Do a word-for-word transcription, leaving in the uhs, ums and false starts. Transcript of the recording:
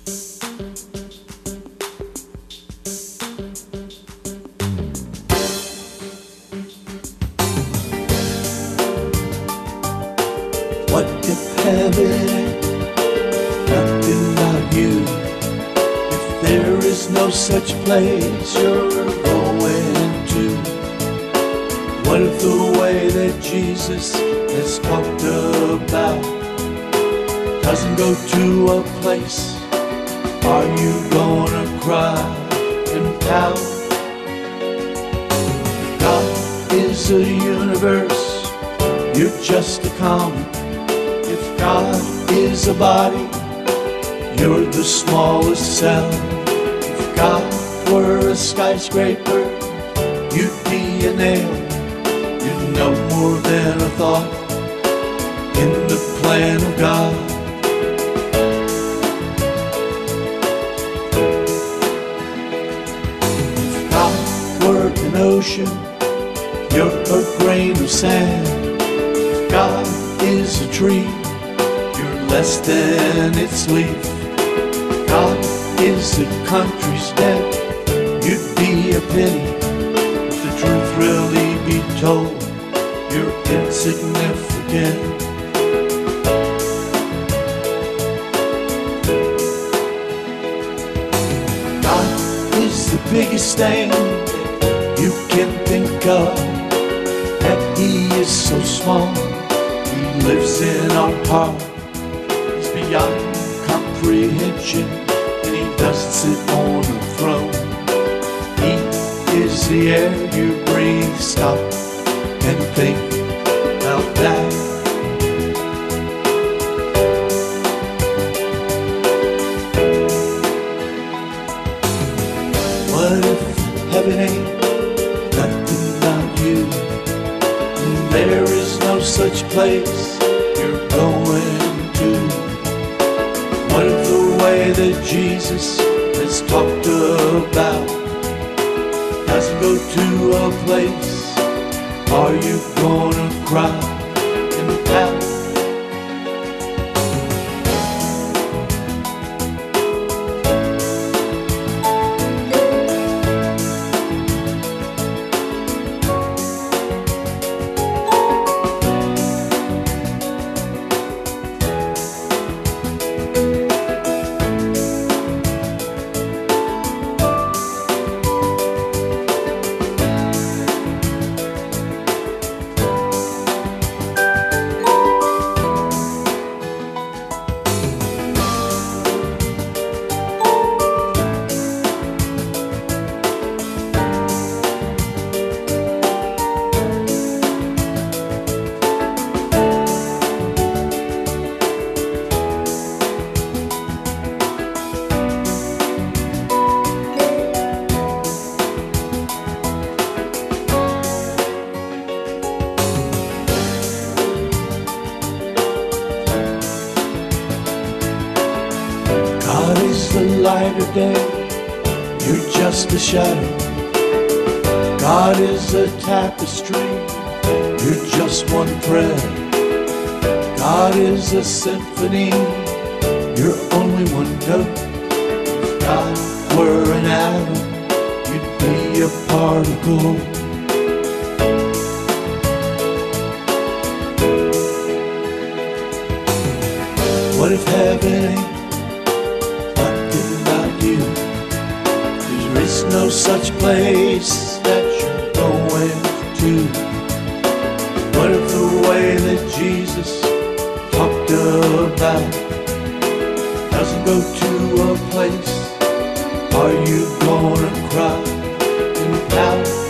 What if heaven ain't nothing like you? If there is no such place you're going to, what if the way that Jesus has talked about doesn't go to a place? Are you gonna cry and pout? God is a universe, you're just a comet. If God is a body, you're the smallest cell. If God were a skyscraper, you'd be a nail. You're no more than a thought in the plan of God. If God were an ocean, you're a grain of sand. If God is a tree, you're less than its leaf. God is the country's debt, you'd be a penny. If the truth really be told, you're insignificant. God is the biggest thing that you can think of, that He is so small, He lives in our heart. He's beyond comprehension, and He doesn't sit on a throne. He is the air you breathe. Stop and think about that. What if heaven ain't nothing about you, and there is no such place you're going to? What if the way that Jesus has talked about doesn't go to a place? Are you gonna cry and pout? God is the light of day, you're just a shadow. God is a tapestry, you're just one thread. God is a symphony, you're only one note. If God were an atom, you'd be a particle. What if heaven ain't nothing about you? There is no such place that you're going to. What if the way that Jesus talked about doesn't go to a place? Are you gonna cry and pout?